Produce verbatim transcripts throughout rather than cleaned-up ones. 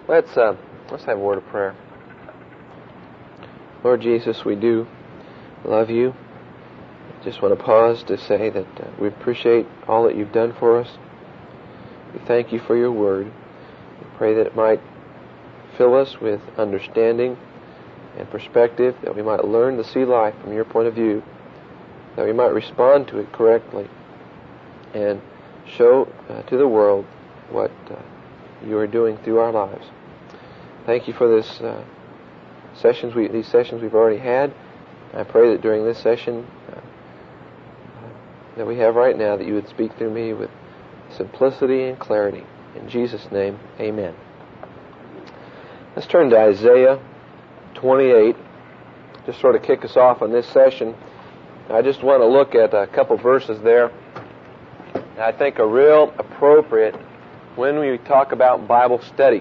Let's uh, let's have a word of prayer. Lord Jesus, we do love you. Just want to pause to say that uh, we appreciate all that you've done for us. We thank you for your word. We pray that it might fill us with understanding and perspective, that we might learn to see life from your point of view, that we might respond to it correctly, and show uh, to the world what uh, you are doing through our lives. Thank you for this uh, sessions. We, these sessions we've already had. I pray that during this session uh, that we have right now, that you would speak through me with simplicity and clarity. In Jesus' name, amen. Let's turn to Isaiah twenty-eight. Just sort of kick us off on this session. I just want to look at a couple verses there that I think are real appropriate when we talk about Bible study.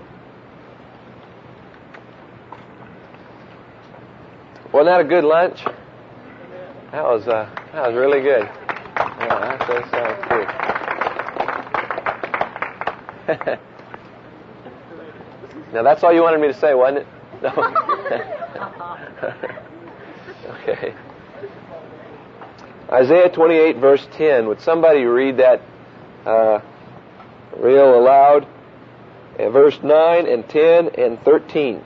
Wasn't that a good lunch? That was uh, that was really good. Yeah, that does sound good. Now that's all you wanted me to say, wasn't it? No. Okay. Isaiah twenty-eight, verse ten. Would somebody read that uh, real aloud? Uh, verse nine and ten and thirteen.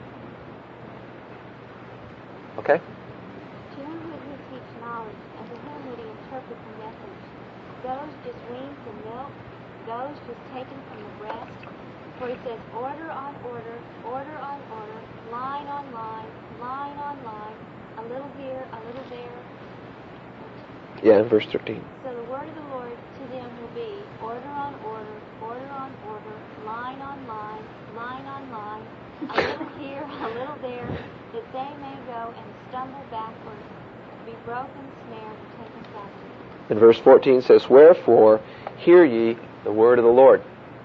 Okay? To him would he teach knowledge, and to him would he interpret the message. Those just weaned from milk, those just taken from the breast. For he says, order on order, order on order, line on line, line on line, a little here, a little there. Yeah, in verse thirteen. So the word of the Lord to them will be, order on order, order on order, line on line, line on line, a little here, a little there, that they may go and stumble backwards, be broken, snared, and taken captive. And verse fourteen says, wherefore hear ye the word of the Lord.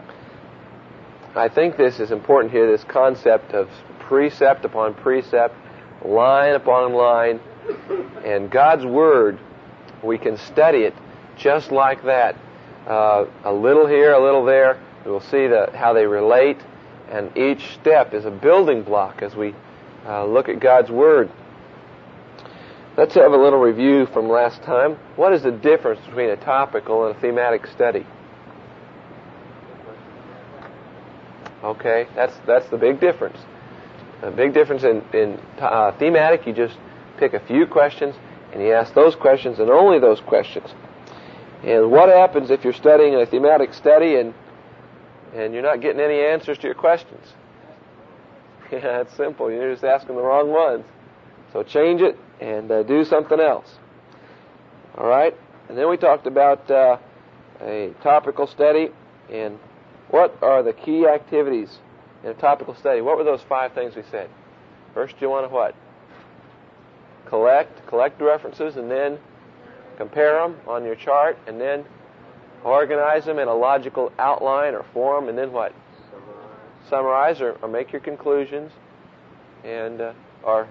I think this is important here, this concept of precept upon precept, line upon line, and God's word, we can study it just like that. Uh, a little here, a little there. We'll see the, how they relate, and each step is a building block as we uh, look at God's word. Let's have a little review from last time. What is the difference between a topical and a thematic study? Okay, that's that's the big difference. A big difference in, in uh, thematic, you just pick a few questions and you ask those questions and only those questions. And what happens if you're studying a thematic study and and you're not getting any answers to your questions? Yeah, it's simple. You're just asking the wrong ones. So change it and uh, do something else. All right? And then we talked about uh, a topical study, and what are the key activities in a topical study? What were those five things we said? First, you want to what? Collect, collect references, and then compare them on your chart, and then organize them in a logical outline or form, and then what? Summarize, Summarize or, or make your conclusions, and uh, or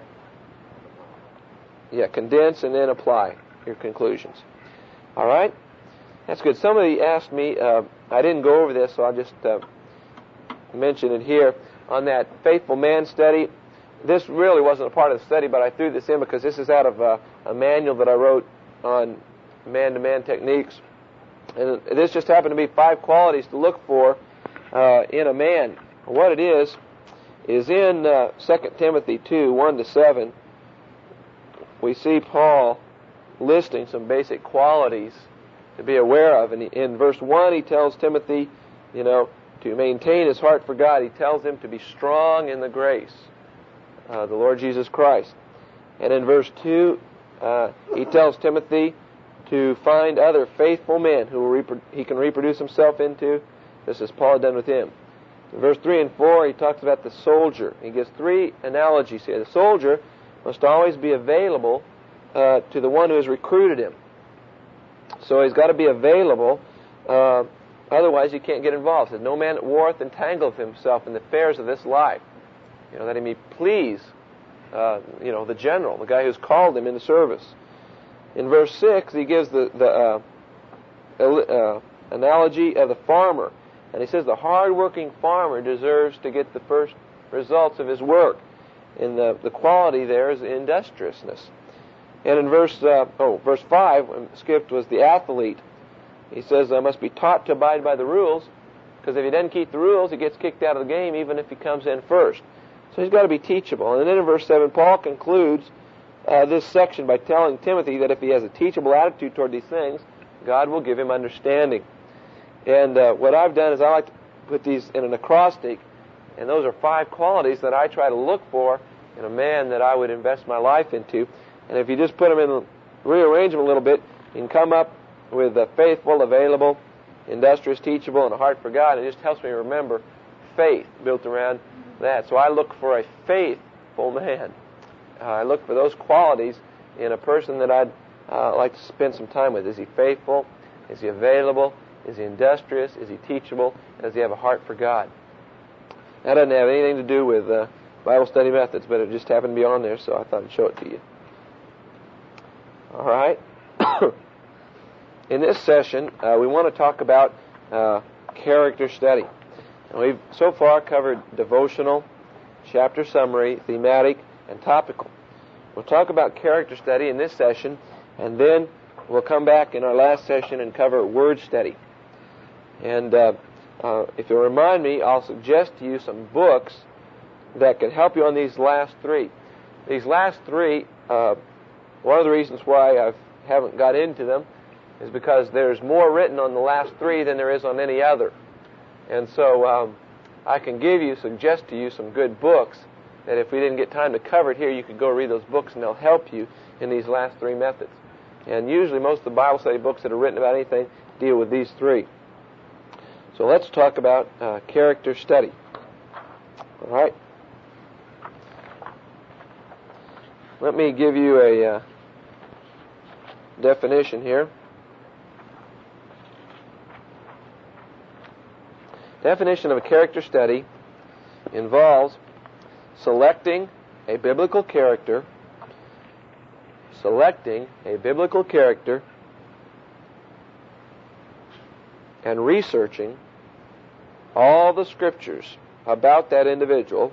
yeah, condense and then apply your conclusions. All right, that's good. Somebody asked me. Uh, I didn't go over this, so I'll just uh, mention it here. On that Faithful Man study, this really wasn't a part of the study, but I threw this in because this is out of uh, a manual that I wrote on man-to-man techniques. And this just happened to be five qualities to look for uh, in a man. What it is, is in uh, Second Timothy two, one to seven, we see Paul listing some basic qualities to be aware of. And in verse one, he tells Timothy, you know, to maintain his heart for God. He tells him to be strong in the grace of the Lord Jesus Christ. And in verse two, uh, he tells Timothy to find other faithful men who will repro- he can reproduce himself into, just as Paul had done with him. In verse three and four, he talks about the soldier. He gives three analogies here. The soldier must always be available uh, to the one who has recruited him. So he's got to be available, uh, otherwise he can't get involved. It says, no man that warreth entangleth himself in the affairs of this life. You know, that he may please, uh, you know, the general, the guy who's called him into service. In verse six, he gives the, the uh, uh, analogy of the farmer. And he says the hard-working farmer deserves to get the first results of his work. And the, the quality there is industriousness. And in verse uh, oh verse five, skipped, was the athlete. He says, I must be taught to abide by the rules, because if he doesn't keep the rules, he gets kicked out of the game even if he comes in first. So he's got to be teachable. And then in verse seven, Paul concludes uh, this section by telling Timothy that if he has a teachable attitude toward these things, God will give him understanding. And uh, what I've done is I like to put these in an acrostic, and those are five qualities that I try to look for in a man that I would invest my life into. And if you just put them in, rearrange them a little bit, you can come up with a faithful, available, industrious, teachable, and a heart for God. It just helps me remember faith built around that. So I look for a faithful man. Uh, I look for those qualities in a person that I'd uh, like to spend some time with. Is he faithful? Is he available? Is he industrious? Is he teachable? Does he have a heart for God? That doesn't have anything to do with uh, Bible study methods, but it just happened to be on there, so I thought I'd show it to you. All right. In this session, uh, we want to talk about uh, character study. And we've so far covered devotional, chapter summary, thematic, and topical. We'll talk about character study in this session, and then we'll come back in our last session and cover word study. And uh, uh, if you'll remind me, I'll suggest to you some books that can help you on these last three. These last three, uh, one of the reasons why I haven't got into them is because there's more written on the last three than there is on any other. And so um, I can give you, suggest to you some good books that if we didn't get time to cover it here, you could go read those books and they'll help you in these last three methods. And usually most of the Bible study books that are written about anything deal with these three. So let's talk about uh, character study. All right. Let me give you a uh, definition here. Definition of a character study involves selecting a biblical character, selecting a biblical character, and researching all the scriptures about that individual,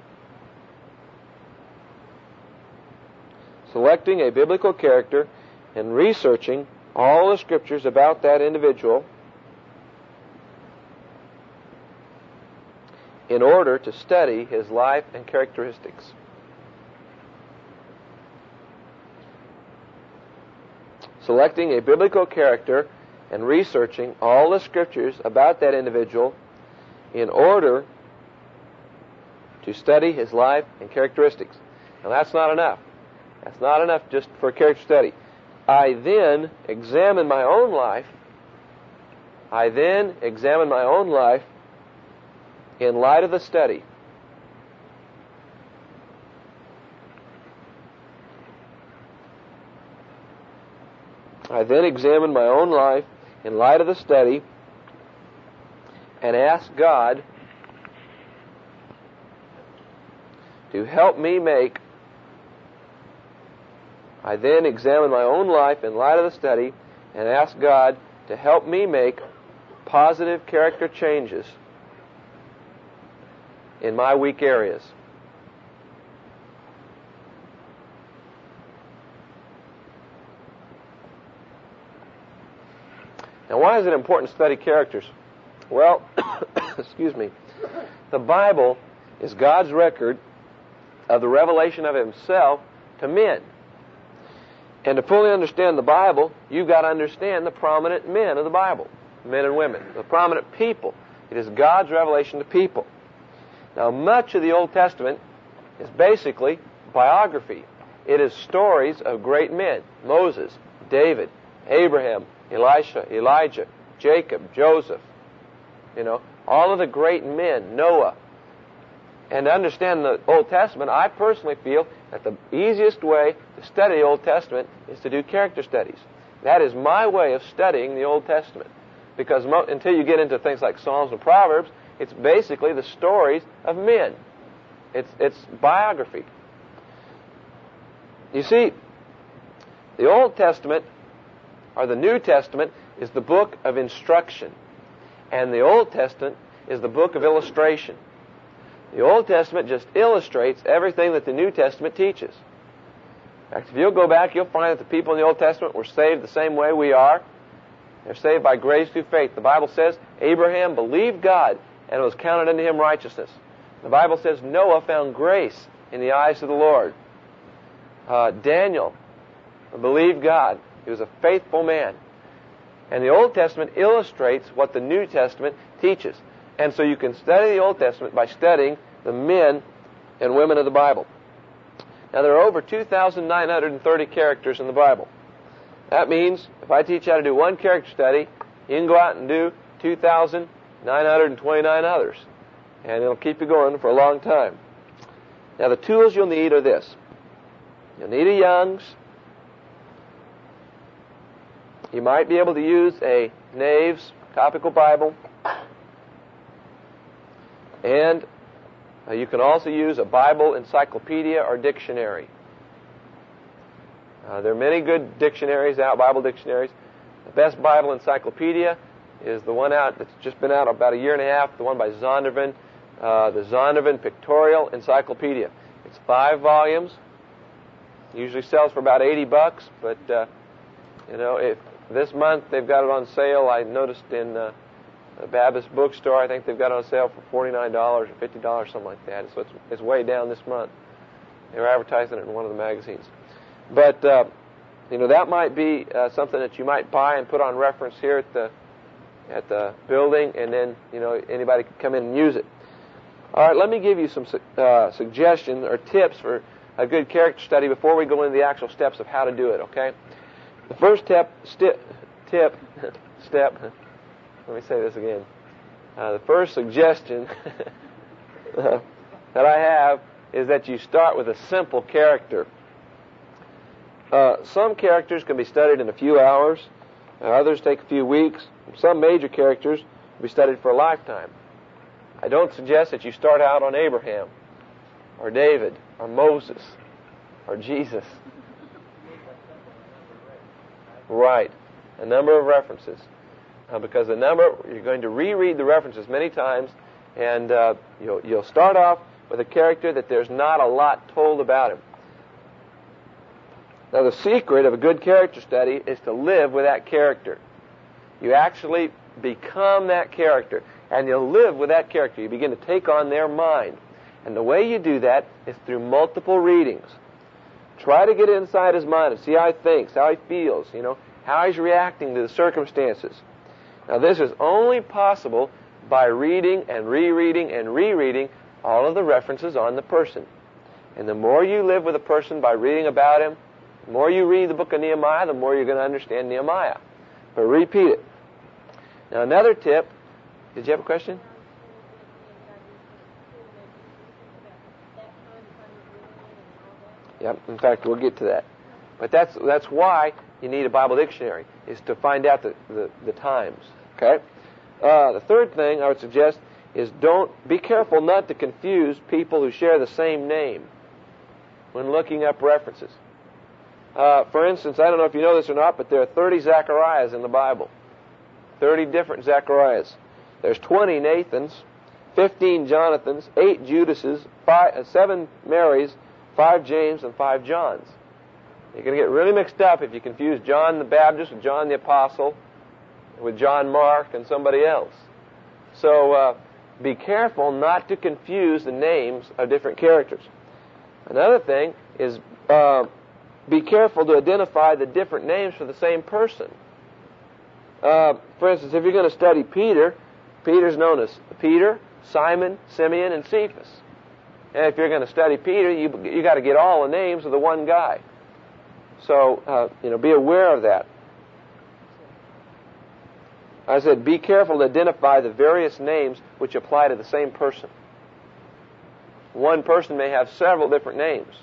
selecting a biblical character and researching all the scriptures about that individual in order to study his life and characteristics. Selecting a biblical character and researching all the scriptures about that individual in order to study his life and characteristics. Now that's not enough. That's not enough just for character study. I then examine my own life. I then examine my own life in light of the study. I then examine my own life in light of the study and ask God to help me make I then examine my own life in light of the study and ask God to help me make positive character changes in my weak areas. Now, why is it important to study characters? Well, excuse me, the Bible is God's record of the revelation of Himself to men. And to fully understand the Bible, you've got to understand the prominent men of the Bible, men and women, the prominent people. It is God's revelation to people. Now, much of the Old Testament is basically biography. It is stories of great men: Moses, David, Abraham, Elisha, Elijah, Jacob, Joseph. You know, all of the great men, Noah. And to understand the Old Testament, I personally feel that the easiest way to study the Old Testament is to do character studies. That is my way of studying the Old Testament. Because mo- until you get into things like Psalms and Proverbs, it's basically the stories of men. It's, it's biography. You see, the Old Testament, or the New Testament, is the book of instruction. And the Old Testament is the book of illustration. The Old Testament just illustrates everything that the New Testament teaches. In fact, if you'll go back, you'll find that the people in the Old Testament were saved the same way we are. They're saved by grace through faith. The Bible says Abraham believed God, and it was counted unto him righteousness. The Bible says Noah found grace in the eyes of the Lord. Uh, Daniel believed God. He was a faithful man. And the Old Testament illustrates what the New Testament teaches. And so you can study the Old Testament by studying the men and women of the Bible. Now, there are over two thousand nine hundred thirty characters in the Bible. That means if I teach you how to do one character study, you can go out and do two thousand nine hundred twenty-nine others. And it'll keep you going for a long time. Now, the tools you'll need are this. You'll need a Young's. You might be able to use a Nave's Topical Bible. And uh, you can also use a Bible encyclopedia or dictionary. Uh, there are many good dictionaries out, Bible dictionaries. The best Bible encyclopedia is the one out that's just been out about a year and a half, the one by Zondervan, uh, the Zondervan Pictorial Encyclopedia. It's five volumes. Usually sells for about eighty bucks, but uh, you know, if this month they've got it on sale. I noticed in uh, the Baptist bookstore, I think they've got it on sale for forty-nine dollars or fifty dollars, something like that. So it's, it's way down this month. They were advertising it in one of the magazines. But, uh, you know, that might be uh, something that you might buy and put on reference here at the at the building, and then, you know, anybody can come in and use it. All right, let me give you some uh, suggestions or tips for a good character study before we go into the actual steps of how to do it, okay? The first tip, sti- tip, step, let me say this again. Uh, the first suggestion that I have is that you start with a simple character. Uh, some characters can be studied in a few hours. Uh, others take a few weeks. Some major characters will be studied for a lifetime. I don't suggest that you start out on Abraham or David or Moses or Jesus. Right. A number of references. Uh, because the number, you're going to reread the references many times, and uh, you'll, you'll start off with a character that there's not a lot told about him. Now, the secret of a good character study is to live with that character. You actually become that character, and you'll live with that character. You begin to take on their mind. And the way you do that is through multiple readings. Try to get inside his mind and see how he thinks, how he feels, you know, how he's reacting to the circumstances. Now, this is only possible by reading and rereading and rereading all of the references on the person. And the more you live with a person by reading about him, the more you read the book of Nehemiah, the more you're going to understand Nehemiah. But repeat it. Now, another tip. Did you have a question? Yep. In fact, we'll get to that. But that's that's why you need a Bible dictionary, is to find out the, the, the times. Okay? Uh, the third thing I would suggest is don't be careful not to confuse people who share the same name when looking up references. Uh, for instance, I don't know if you know this or not, but there are thirty Zacharias in the Bible. thirty different Zacharias. There's twenty Nathans, fifteen Jonathans, eight Judases, five, uh, seven Marys, five James, and five Johns. You're going to get really mixed up if you confuse John the Baptist with John the Apostle, with John Mark and somebody else. So uh, be careful not to confuse the names of different characters. Another thing is uh, be careful to identify the different names for the same person. Uh, for instance, if you're going to study Peter, Peter's known as Peter, Simon, Simeon, and Cephas. And if you're going to study Peter, you you got to get all the names of the one guy. So, uh, you know, be aware of that. I said, be careful to identify the various names which apply to the same person. One person may have several different names.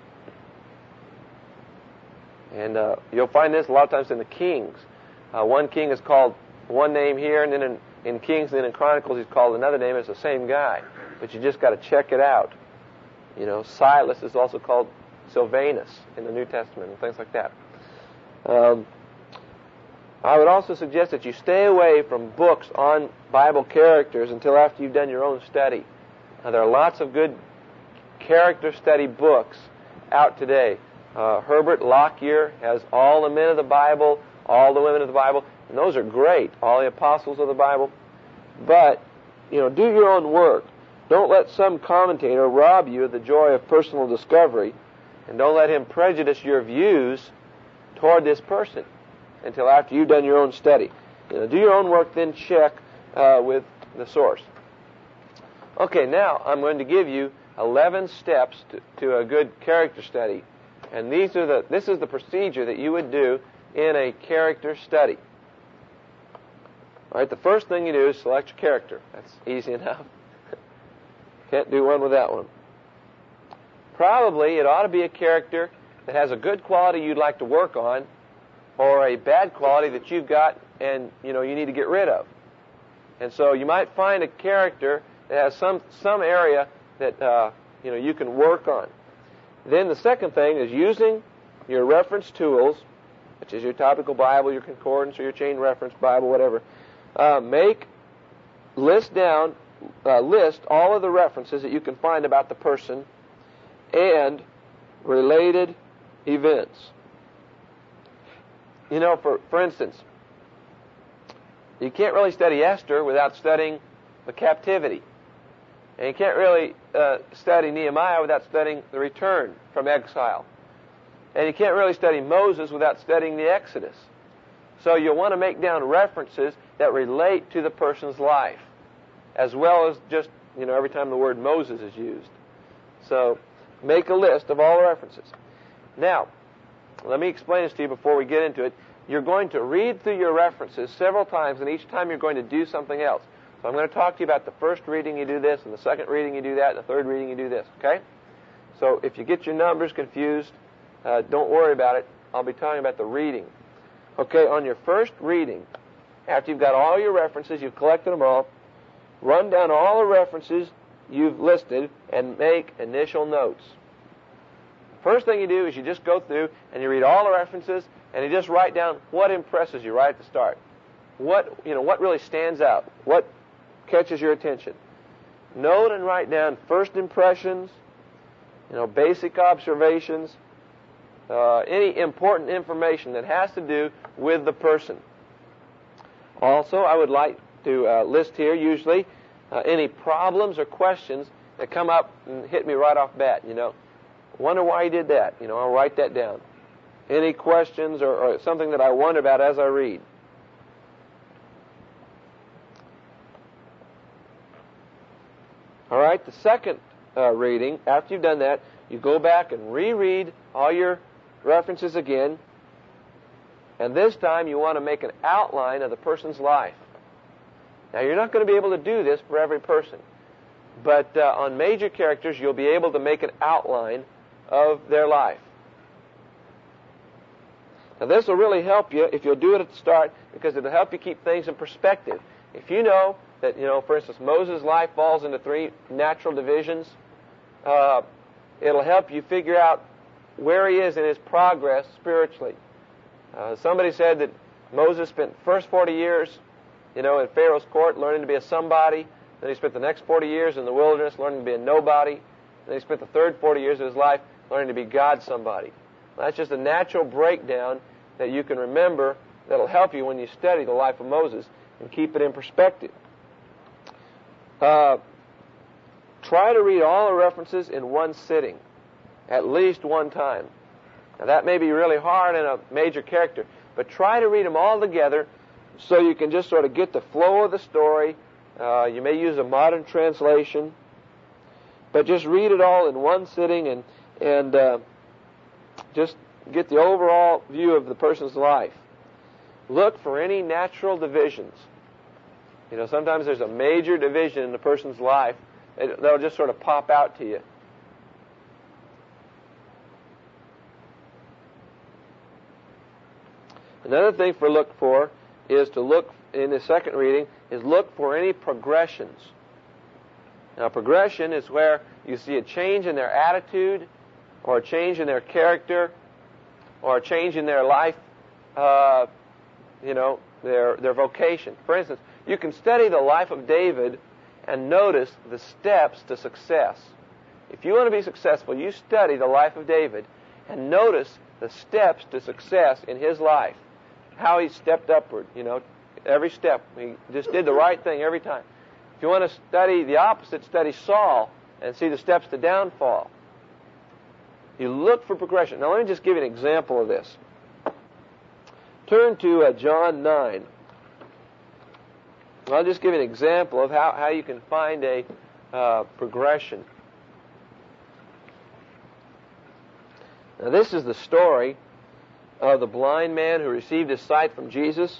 And uh, you'll find this a lot of times in the Kings. Uh, one king is called one name here, and then in, in Kings and then in Chronicles he's called another name. It's the same guy. But you just got to check it out. You know, Silas is also called Silvanus in the New Testament and things like that. Um, I would also suggest that you stay away from books on Bible characters until after you've done your own study. Uh, there are lots of good character study books out today. Uh, Herbert Lockyer has all the men of the Bible, all the women of the Bible, and those are great, all the apostles of the Bible. But, you know, do your own work. Don't let some commentator rob you of the joy of personal discovery, and don't let him prejudice your views toward this person until after you've done your own study. You know, do your own work, then check uh, with the source. Okay, now I'm going to give you eleven steps to, to a good character study, and these are the. This is the procedure that you would do in a character study. All right, the first thing you do is select your character. That's easy enough. Can't do one without one. Probably it ought to be a character that has a good quality you'd like to work on, or a bad quality that you've got and you know you need to get rid of. And so you might find a character that has some some area that uh, you know you can work on. Then the second thing is using your reference tools, which is your topical Bible, your concordance, or your chain reference Bible, whatever. Uh, make list down, uh, list all of the references that you can find about the person and related events. You know, for for instance, you can't really study Esther without studying the captivity. And you can't really uh, study Nehemiah without studying the return from exile. And you can't really study Moses without studying the Exodus. So you'll want to make down references that relate to the person's life, as well as just, you know, every time the word Moses is used. So make a list of all the references. Now, let me explain this to you before we get into it. You're going to read through your references several times, and each time you're going to do something else. So I'm going to talk to you about the first reading you do this, and the second reading you do that, and the third reading you do this, okay? So if you get your numbers confused, uh, don't worry about it. I'll be talking about the reading. Okay, on your first reading, after you've got all your references, you've collected them all, run down all the references you've listed and make initial notes. First thing you do is you just go through and you read all the references and you just write down what impresses you right at the start. What, you know, what really stands out? What catches your attention? Note and write down first impressions, you know, basic observations, uh, any important information that has to do with the person. Also, I would like to uh, list here usually uh, any problems or questions that come up and hit me right off bat, you know. Wonder why you did that. You know, I'll write that down. Any questions or, or something that I wonder about as I read. All right, the second uh, reading, after you've done that, you go back and reread all your references again. And this time you want to make an outline of the person's life. Now, you're not going to be able to do this for every person. But uh, on major characters, you'll be able to make an outline of their life. Now, this will really help you if you'll do it at the start, because it'll help you keep things in perspective. If you know that, you know, for instance, Moses' life falls into three natural divisions, uh, it'll help you figure out where he is in his progress spiritually. Uh, somebody said that Moses spent the first forty years, you know, in Pharaoh's court learning to be a somebody. Then he spent the next forty years in the wilderness learning to be a nobody. Then he spent the third forty years of his life learning to be God's somebody. That's just a natural breakdown that you can remember that'll help you when you study the life of Moses and keep it in perspective. Uh, try to read all the references in one sitting, at least one time. Now, that may be really hard in a major character, but try to read them all together so you can just sort of get the flow of the story. Uh, you may use a modern translation, but just read it all in one sitting and and uh, just get the overall view of the person's life. Look for any natural divisions. You know, sometimes there's a major division in the person's life that'll just sort of pop out to you. Another thing for look for is to look, in the second reading, is look for any progressions. Now, progression is where you see a change in their attitude, or a change in their character, or a change in their life, uh, you know, their their vocation. For instance, you can study the life of David and notice the steps to success. If you want to be successful, you study the life of David and notice the steps to success in his life. How he stepped upward, you know, every step. He just did the right thing every time. If you want to study the opposite, study Saul and see the steps to downfall. You look for progression. Now let me just give you an example of this. Turn to uh, John nine. I'll just give you an example of how, how you can find a uh, progression. Now this is the story of the blind man who received his sight from Jesus.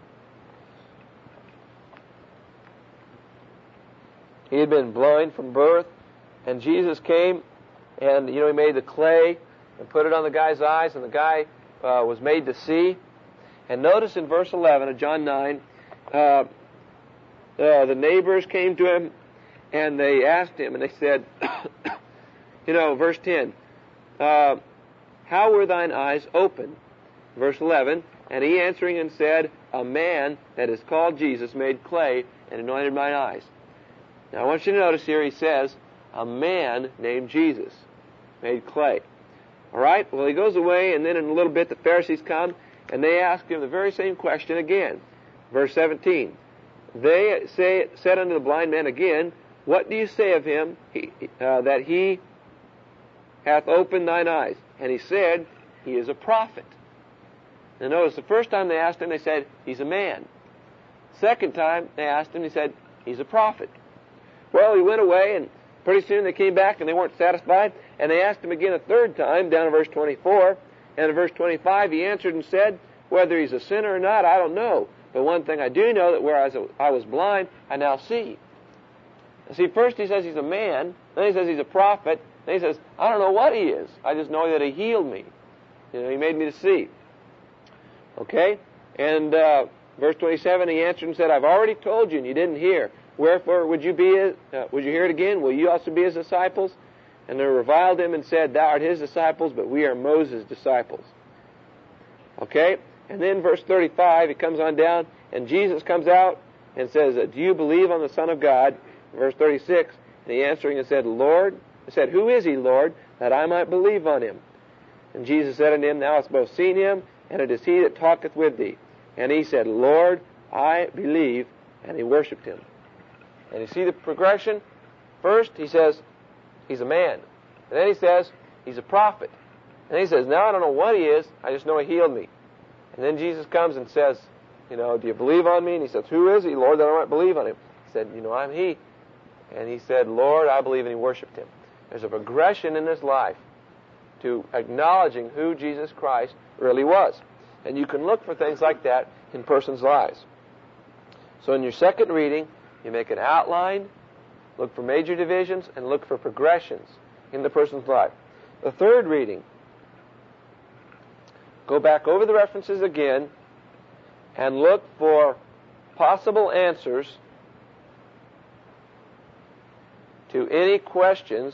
He had been blind from birth, and Jesus came, and you know he made the clay and put it on the guy's eyes, and the guy uh, was made to see. And notice in verse eleven of John nine, uh, uh, the neighbors came to him, and they asked him, and they said, you know, verse ten, uh, how were thine eyes opened? Verse eleven, and he answering and said, a man that is called Jesus made clay and anointed mine eyes. Now I want you to notice here he says, a man named Jesus made clay. All right, well he goes away, and then in a little bit the Pharisees come, and they ask him the very same question again. Verse seventeen, they say, said unto the blind man again, what do you say of him he, uh, that he hath opened thine eyes? And he said, he is a prophet. Now notice, the first time they asked him, they said, he's a man. Second time they asked him, he said, he's a prophet. Well, he went away, and pretty soon they came back, and they weren't satisfied, and they asked him again a third time, down in verse twenty-four, and in verse twenty-five he answered and said, whether he's a sinner or not, I don't know. But one thing I do know, that whereas I was blind, I now see. See, first he says he's a man, then he says he's a prophet, then he says, I don't know what he is. I just know that he healed me. You know, he made me to see. Okay? And uh, verse twenty-seven, he answered and said, I've already told you, and you didn't hear. Wherefore would you be? Uh, would you hear it again? Will you also be his disciples? And they reviled him and said, thou art his disciples, but we are Moses' disciples. Okay? And then verse thirty-five, it comes on down, and Jesus comes out and says, do you believe on the Son of God? Verse thirty-six, and he answering and said, Lord, he said, who is he, Lord, that I might believe on him? And Jesus said unto him, thou hast both seen him, and it is he that talketh with thee. And he said, Lord, I believe, and he worshipped him. And you see the progression? First, he says, he's a man. And then he says, he's a prophet. And then he says, now I don't know what he is, I just know he healed me. And then Jesus comes and says, you know, do you believe on me? And he says, who is he, Lord, that I might believe on him? He said, you know, I'm he. And he said, Lord, I believe, and he worshipped him. There's a progression in his life to acknowledging who Jesus Christ really was. And you can look for things like that in persons' lives. So in your second reading, you make an outline, look for major divisions, and look for progressions in the person's life. The third reading, go back over the references again and look for possible answers to any questions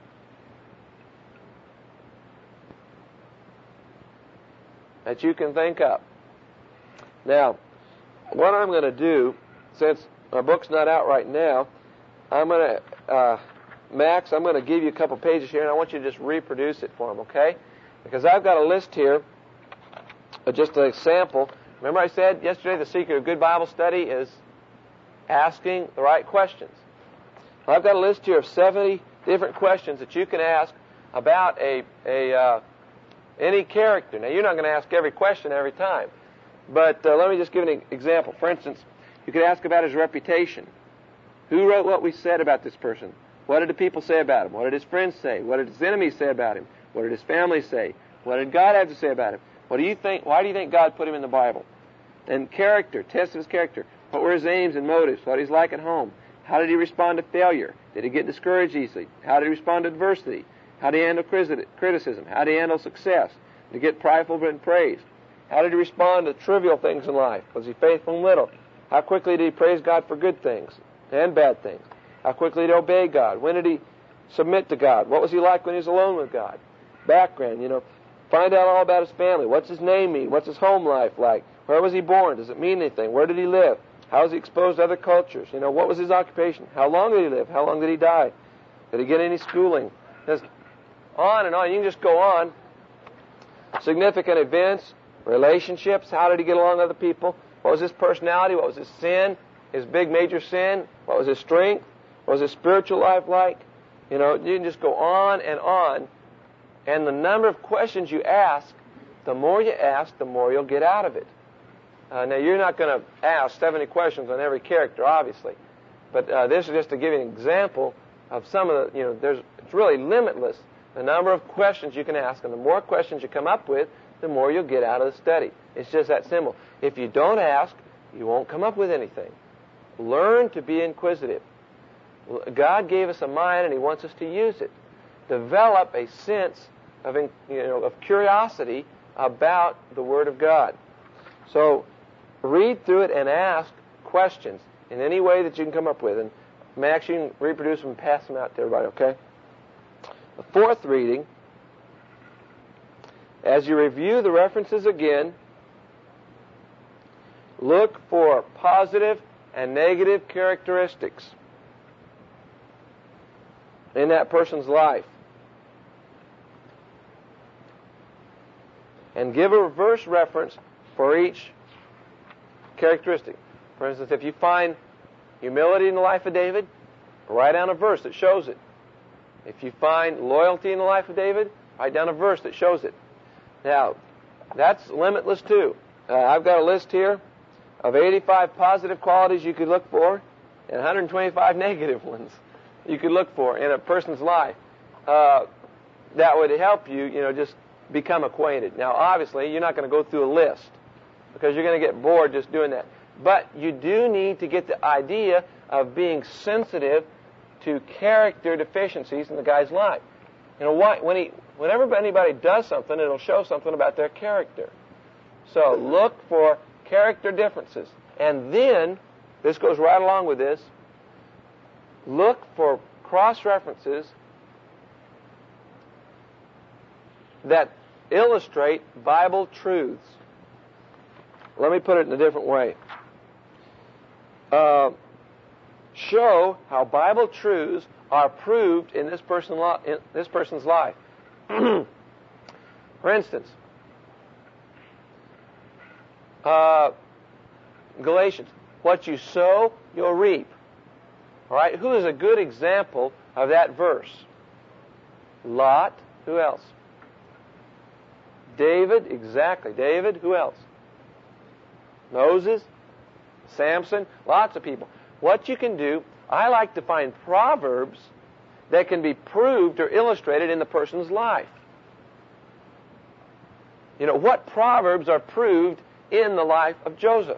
that you can think of. Now, what I'm going to do, since our book's not out right now, I'm going to, uh, Max, I'm going to give you a couple pages here, and I want you to just reproduce it for them, okay? Because I've got a list here, uh, just a sample. Remember I said yesterday the secret of good Bible study is asking the right questions. Well, I've got a list here of seventy different questions that you can ask about a, a uh, any character. Now, you're not going to ask every question every time, but uh, let me just give an example. For instance, you could ask about his reputation. Who wrote what we said about this person? What did the people say about him? What did his friends say? What did his enemies say about him? What did his family say? What did God have to say about him? What do you think? Why do you think God put him in the Bible? And character, test of his character. What were his aims and motives? What he's like at home? How did he respond to failure? Did he get discouraged easily? How did he respond to adversity? How did he handle criticism? How did he handle success? Did he get prideful and praised? How did he respond to trivial things in life? Was he faithful in little? How quickly did he praise God for good things and bad things? How quickly did he obey God? When did he submit to God? What was he like when he was alone with God? Background, you know. Find out all about his family. What's his name mean? What's his home life like? Where was he born? Does it mean anything? Where did he live? How was he exposed to other cultures? You know, what was his occupation? How long did he live? How long did he die? Did he get any schooling? Just on and on. You can just go on. Significant events, relationships. How did he get along with other people? What was his personality? What was his sin? His big major sin? What was his strength? What was his spiritual life like? You know, you can just go on and on. And the number of questions you ask, the more you ask, the more you'll get out of it. Uh, now, you're not going to ask seventy questions on every character, obviously. But uh, this is just to give you an example of some of the, you know, there's, it's really limitless, the number of questions you can ask. And the more questions you come up with, the more you'll get out of the study. It's just that simple. If you don't ask, you won't come up with anything. Learn to be inquisitive. God gave us a mind, and He wants us to use it. Develop a sense of, you know, of curiosity about the Word of God. So, read through it and ask questions in any way that you can come up with. And Max, you can reproduce them and pass them out to everybody, okay? The fourth reading, as you review the references again, look for positive and negative characteristics in that person's life. And give a reverse reference for each characteristic. For instance, if you find humility in the life of David, write down a verse that shows it. If you find loyalty in the life of David, write down a verse that shows it. Now, that's limitless too. Uh, I've got a list here of eighty-five positive qualities you could look for and one hundred twenty-five negative ones you could look for in a person's life. Uh, that would help you, you know, just become acquainted. Now, obviously, you're not going to go through a list because you're going to get bored just doing that. But you do need to get the idea of being sensitive to character deficiencies in the guy's life. You know, why, when he, whenever anybody does something, it'll show something about their character. So look for character differences. And then, this goes right along with this, look for cross-references that illustrate Bible truths. Let me put it in a different way. Uh, show how Bible truths are proved in this, person lo- in this person's life. For instance, uh, Galatians, what you sow, you'll reap. All right, who is a good example of that verse? Lot. Who else? David, exactly. David, who else? Moses, Samson, lots of people. What you can do, I like to find proverbs that can be proved or illustrated in the person's life. You know, what proverbs are proved in the life of Joseph?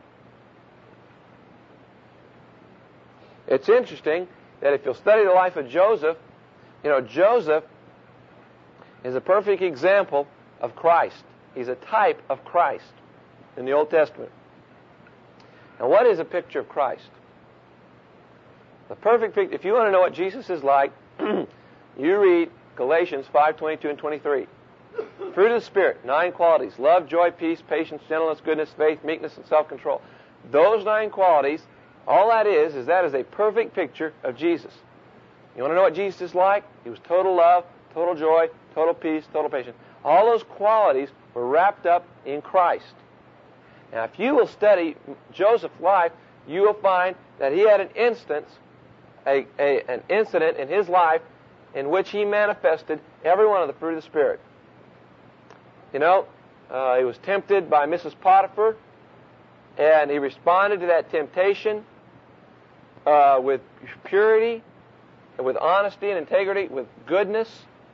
It's interesting that if you'll study the life of Joseph, you know, Joseph is a perfect example of Christ. He's a type of Christ in the Old Testament. Now, what is a picture of Christ? The perfect picture, if you want to know what Jesus is like, you read Galatians five twenty-two and twenty-three. Fruit of the Spirit, nine qualities: love, joy, peace, patience, gentleness, goodness, faith, meekness, and self-control. Those nine qualities, all that is, is that is a perfect picture of Jesus. You want to know what Jesus is like? He was total love, total joy, total peace, total patience. All those qualities were wrapped up in Christ. Now, if you will study Joseph's life, you will find that he had an instance, a, a, an incident in his life in which he manifested every one of the fruit of the Spirit. You know, uh, he was tempted by Missus Potiphar, and he responded to that temptation uh, with purity, with honesty and integrity, with goodness.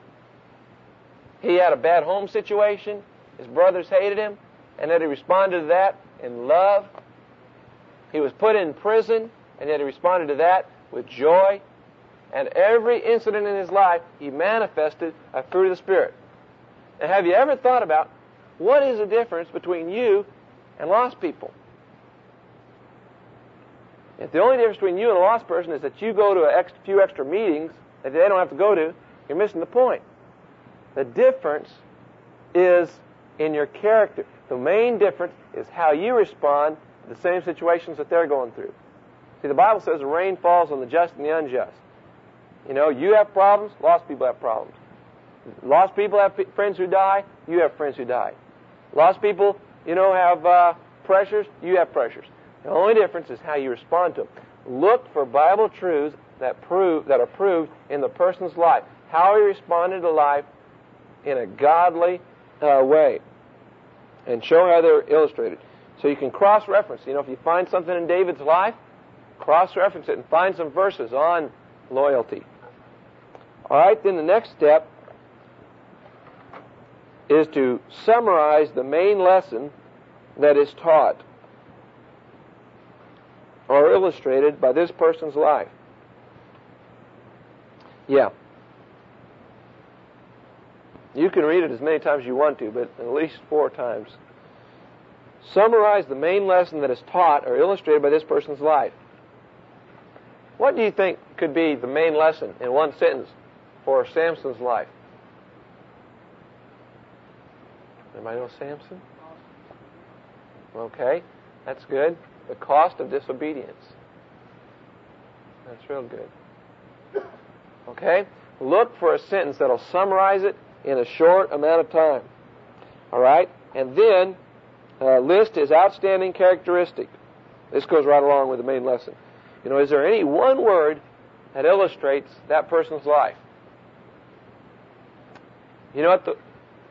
He had a bad home situation. His brothers hated him, and yet he responded to that in love. He was put in prison, and yet he responded to that with joy. And every incident in his life, he manifested a fruit of the Spirit. Now, have you ever thought about what is the difference between you and lost people? If the only difference between you and a lost person is that you go to a ex- few extra meetings that they don't have to go to, you're missing the point. The difference is in your character. The main difference is how you respond the same situations that they're going through. See, the Bible says the rain falls on the just and the unjust. You know, you have problems, lost people have problems. Lost people have friends who die, you have friends who die. Lost people, you know, have uh, pressures, you have pressures. The only difference is how you respond to them. Look for Bible truths that prove that are proved in the person's life. How he responded to life in a godly uh, way. And show how they're illustrated. So you can cross-reference. You know, if you find something in David's life, cross-reference it and find some verses on loyalty. All right, then the next step is to summarize the main lesson that is taught or illustrated by this person's life. Yeah. You can read it as many times as you want to, but at least four times. Summarize the main lesson that is taught or illustrated by this person's life. What do you think could be the main lesson in one sentence for Samson's life? Anybody know Samson? Okay, that's good. The cost of disobedience. That's real good. Okay? Look for a sentence that'll summarize it in a short amount of time. All right? And then uh, list his outstanding characteristic. This goes right along with the main lesson. You know, is there any one word that illustrates that person's life? You know what? The,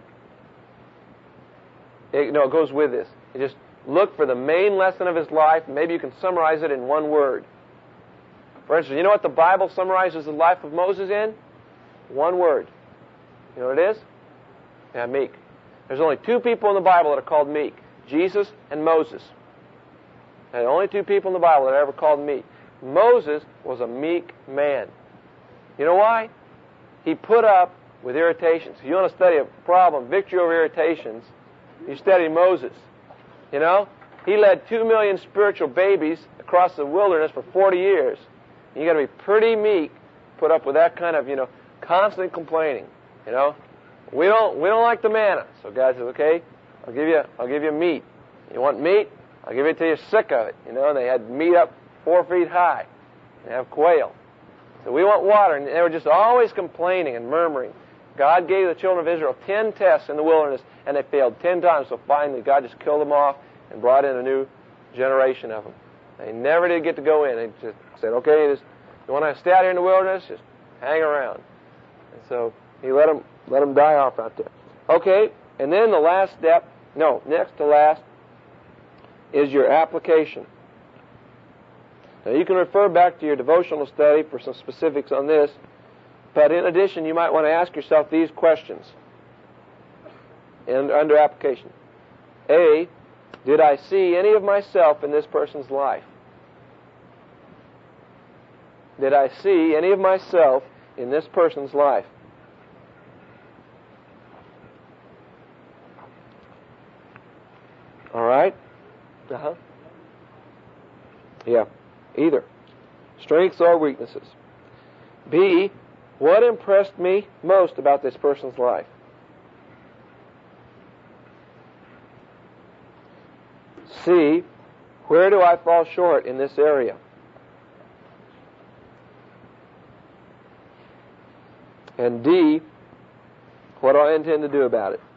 it, no, it goes with this. You just look for the main lesson of his life. Maybe you can summarize it in one word. For instance, you know what the Bible summarizes the life of Moses in? One word. You know what it is? Yeah, meek. There's only two people in the Bible that are called meek. Jesus and Moses. And the only two people in the Bible that are ever called meek. Moses was a meek man. You know why? He put up with irritations. If you want to study a problem, victory over irritations, you study Moses. You know? He led two million spiritual babies across the wilderness for forty years. You got to be pretty meek, put up with that kind of, you know, constant complaining. You know? We don't we don't like the manna. So God says, okay, I'll give you I'll give you meat. You want meat? I'll give it to you sick of it. You know, and they had meat up four feet high. They have quail. So we want water. And they were just always complaining and murmuring. God gave the children of Israel ten tests in the wilderness, and they failed ten times. So finally, God just killed them off and brought in a new generation of them. They never did get to go in. They just said, okay, just, you want to stay out here in the wilderness? Just hang around. And so he let them, let them die off out there. Okay, and then the last step, no, next to last, is your application. Now, you can refer back to your devotional study for some specifics on this, but in addition, you might want to ask yourself these questions and under application. A, did I see any of myself in this person's life? Did I see any of myself in this person's life? All right? Uh-huh. Yeah, either. Strengths or weaknesses. B, what impressed me most about this person's life? C, where do I fall short in this area? And D, what do I intend to do about it?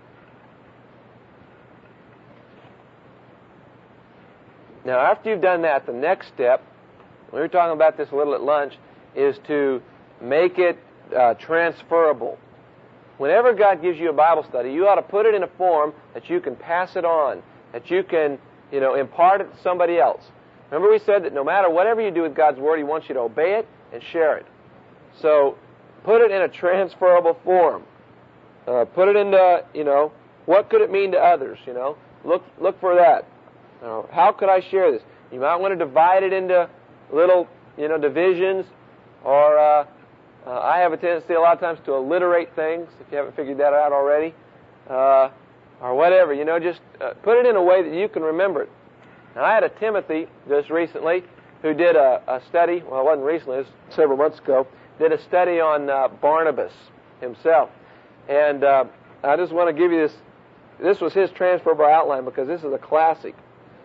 Now, after you've done that, the next step, we were talking about this a little at lunch, is to make it uh, transferable. Whenever God gives you a Bible study, you ought to put it in a form that you can pass it on, that you can, you know, impart it to somebody else. Remember we said that no matter whatever you do with God's Word, He wants you to obey it and share it. So, put it in a transferable form. Uh, put it into, you know, what could it mean to others, you know? Look, look for that. Now, how could I share this? You might want to divide it into little, you know, divisions, or uh, uh, I have a tendency a lot of times to alliterate things, if you haven't figured that out already, uh, or whatever, you know, just uh, put it in a way that you can remember it. Now, I had a Timothy just recently who did a, a study, well, it wasn't recently, it was several months ago, did a study on uh, Barnabas himself. And uh, I just want to give you this, this was his transferable outline because this is a classic.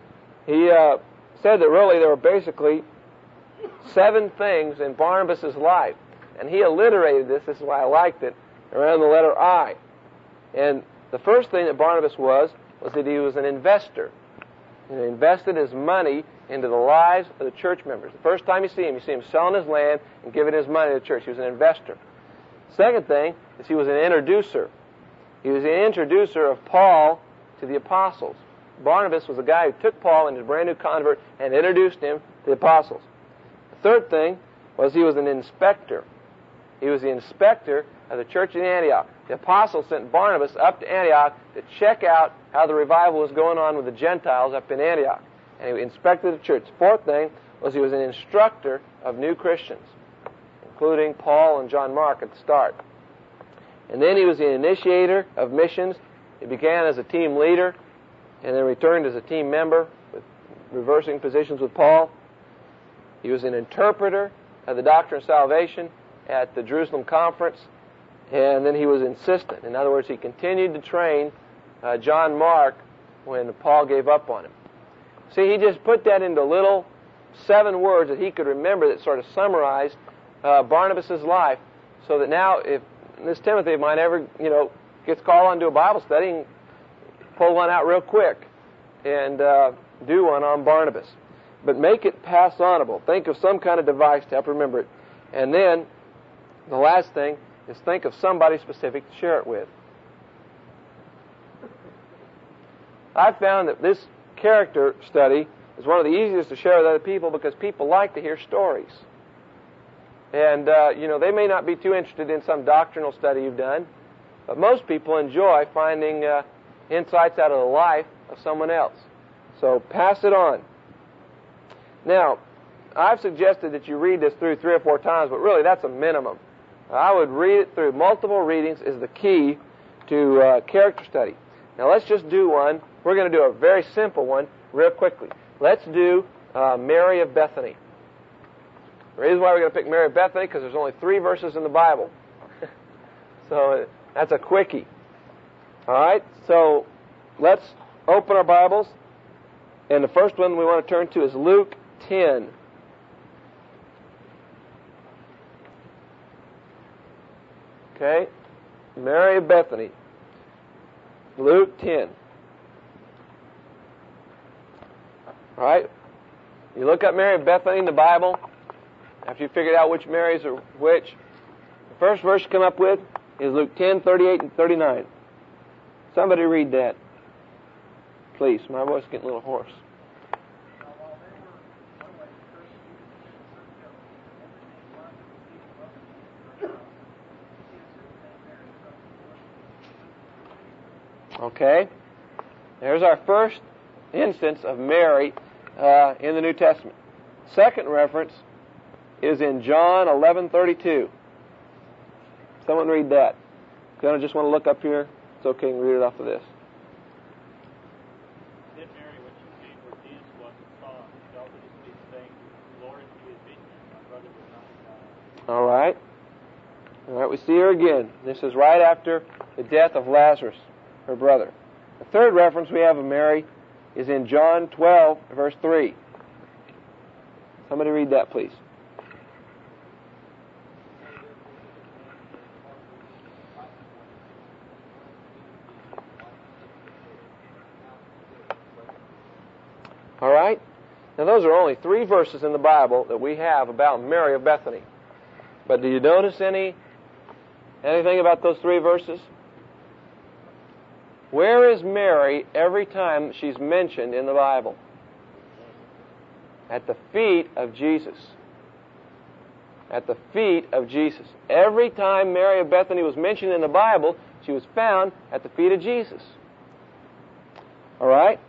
he uh, said that really there were basically seven things in Barnabas' life. And he alliterated this, this is why I liked it, around the letter I. And the first thing that Barnabas was, was that he was an investor. He invested his money into the lives of the church members. The first time you see him, you see him selling his land and giving his money to the church. He was an investor. Second thing is he was an introducer. He was the introducer of Paul to the apostles. Barnabas was a guy who took Paul and his brand new convert and introduced him to the apostles. The third thing was he was an inspector. He was the inspector of the church in Antioch. The apostles sent Barnabas up to Antioch to check out how the revival was going on with the Gentiles up in Antioch. And he inspected the church. Fourth thing was he was an instructor of new Christians, including Paul and John Mark at the start. And then he was the initiator of missions. He began as a team leader and then returned as a team member, with reversing positions with Paul. He was an interpreter of the doctrine of salvation at the Jerusalem conference, and then he was insistent. In other words, he continued to train uh, John Mark when Paul gave up on him. See, he just put that into little seven words that he could remember that sort of summarized uh, Barnabas' life, so that now if this Timothy of mine ever, you know, gets called on to a Bible study, and pull one out real quick and uh, do one on Barnabas. But make it pass-onable. Think of some kind of device to help remember it. And then the last thing is think of somebody specific to share it with. I've found that this character study is one of the easiest to share with other people because people like to hear stories. And, uh, you know, they may not be too interested in some doctrinal study you've done, but most people enjoy finding uh, insights out of the life of someone else. So pass it on. Now, I've suggested that you read this through three or four times, but really that's a minimum. I would read it through. Multiple readings is the key to uh, character study. Now let's just do one. We're going to do a very simple one real quickly. Let's do uh, Mary of Bethany. The reason why we're going to pick Mary of Bethany because there's only three verses in the Bible. So uh, that's a quickie. All right, so let's open our Bibles. And the first one we want to turn to is Luke ten. Okay, Mary of Bethany, Luke ten. All right, you look up Mary of Bethany in the Bible, after you figured out which Marys are which, the first verse you come up with is Luke ten, thirty-eight and thirty-nine. Somebody read that, please. My voice is getting a little hoarse. Okay, there's our first instance of Mary uh, in the New Testament. Second reference is in John eleven thirty-two. Someone read that. If you just want to look up here, it's okay, you can read it off of this. Then Mary, when she came where Jesus was and saw him, fell at his feet, saying, Lord, if you had been here, my brother would not have died. All right. All right, we see her again. This is right after the death of Lazarus, her brother. The third reference we have of Mary is in John twelve, verse three. Somebody read that, please. All right? Now, those are only three verses in the Bible that we have about Mary of Bethany. But do you notice any anything about those three verses? Where is Mary every time she's mentioned in the Bible? At the feet of Jesus. At the feet of Jesus. Every time Mary of Bethany was mentioned in the Bible, she was found at the feet of Jesus. All right?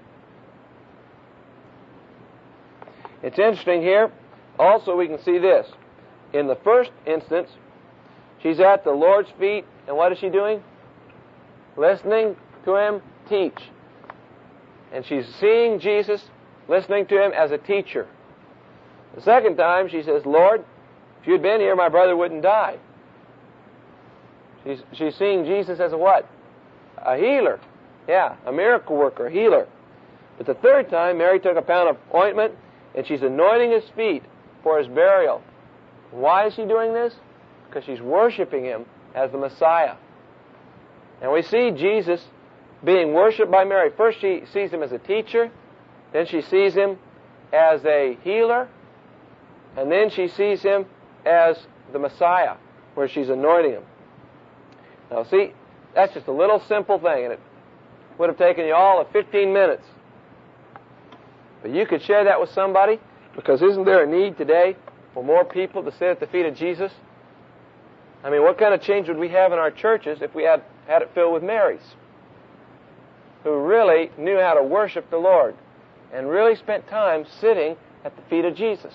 It's interesting here. Also, we can see this. In the first instance, she's at the Lord's feet, and what is she doing? Listening to Him teach. And she's seeing Jesus, listening to Him as a teacher. The second time, she says, Lord, if you'd been here, my brother wouldn't die. She's, she's seeing Jesus as a what? A healer. Yeah, a miracle worker, a healer. But the third time, Mary took a pound of ointment, and she's anointing his feet for his burial. Why is she doing this? Because she's worshiping him as the Messiah. And we see Jesus being worshipped by Mary. First she sees him as a teacher, then she sees him as a healer, and then she sees him as the Messiah, where she's anointing him. Now see, that's just a little simple thing, and it would have taken you all of fifteen minutes. But you could share that with somebody, because isn't there a need today for more people to sit at the feet of Jesus? I mean, what kind of change would we have in our churches if we had had it filled with Marys who really knew how to worship the Lord and really spent time sitting at the feet of Jesus?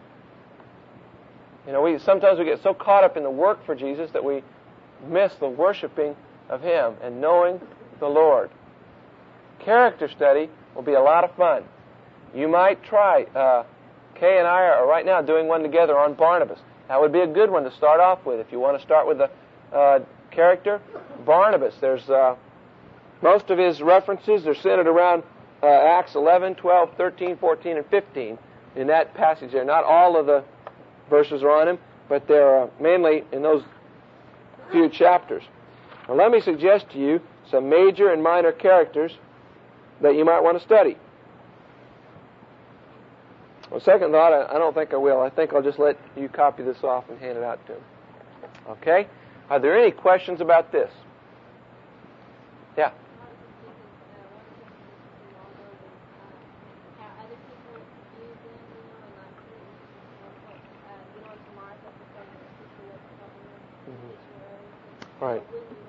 You know, we sometimes we get so caught up in the work for Jesus that we miss the worshiping of Him and knowing the Lord. Character study will be a lot of fun. You might try. Uh, Kay and I are right now doing one together on Barnabas. That would be a good one to start off with. If you want to start with the uh, character, Barnabas. There's uh, most of his references are centered around uh, Acts eleven, twelve, thirteen, fourteen, and fifteen in that passage there. Not all of the verses are on him, but they're uh, mainly in those few chapters. Now let me suggest to you some major and minor characters that you might want to study. On second thought, I, I don't think I will. I think I'll just let you copy this off and hand it out to him. Okay? Are there any questions about this? Yeah? Mm-hmm. Right.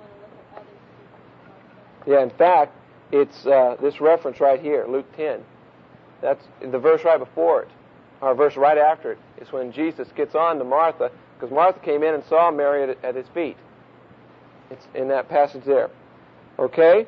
Yeah, in fact, it's uh, this reference right here, Luke ten. That's the verse right before it, or verse right after it, is when Jesus gets on to Martha, because Martha came in and saw Mary at, at his feet. It's in that passage there. Okay?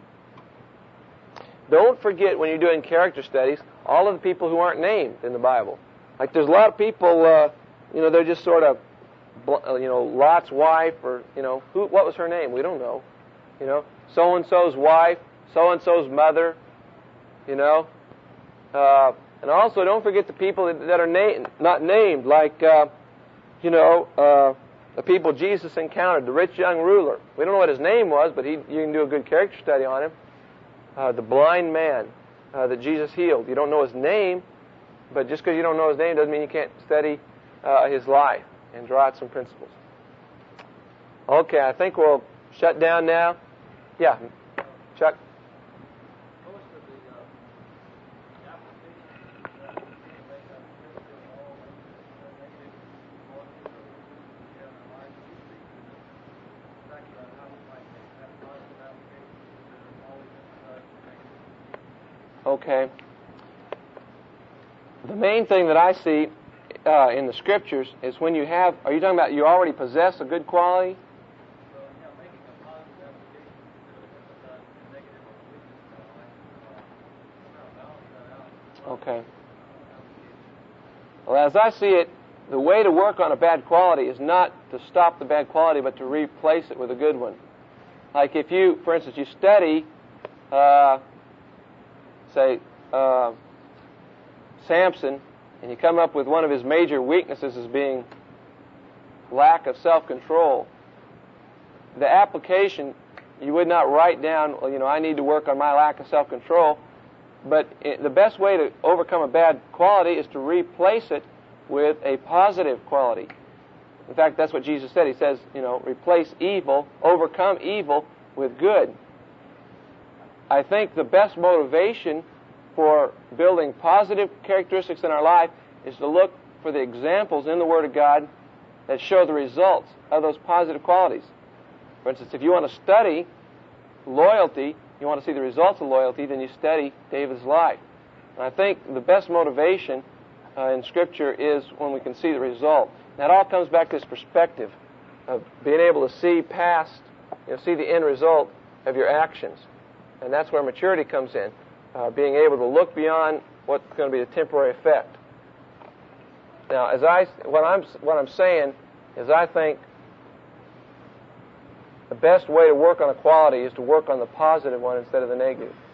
Don't forget when you're doing character studies, all of the people who aren't named in the Bible. Like there's a lot of people, uh, you know, they're just sort of, you know, Lot's wife, or, you know, who? What was her name? We don't know. You know, so-and-so's wife, so-and-so's mother, you know. Uh, and also, don't forget the people that, that are na- not named, like, uh, you know, uh, the people Jesus encountered, the rich young ruler. We don't know what his name was, but he, you can do a good character study on him. Uh, the blind man uh, that Jesus healed. You don't know his name, but just because you don't know his name doesn't mean you can't study uh, his life and draw out some principles. Okay, I think we'll shut down now. Yeah, Chuck? Okay. The main thing that I see uh, in the Scriptures is when you have, are you talking about you already possess a good quality? Okay. Well, as I see it, the way to work on a bad quality is not to stop the bad quality, but to replace it with a good one. Like if you, for instance, you study, uh, say, uh, Samson, and you come up with one of his major weaknesses as being lack of self-control, the application, you would not write down, well, you know, I need to work on my lack of self-control, but it, the best way to overcome a bad quality is to replace it with a positive quality. In fact, that's what Jesus said. He says, you know, replace evil, overcome evil with good. I think the best motivation for building positive characteristics in our life is to look for the examples in the Word of God that show the results of those positive qualities. For instance, if you want to study loyalty, you want to see the results of loyalty, then you study David's life. And I think the best motivation uh, in Scripture is when we can see the result. That all comes back to this perspective of being able to see past, you know, see the end result of your actions. And that's where maturity comes in, uh, being able to look beyond what's going to be the temporary effect. Now, as I, what I'm, what I'm saying is I think the best way to work on a quality is to work on the positive one instead of the negative.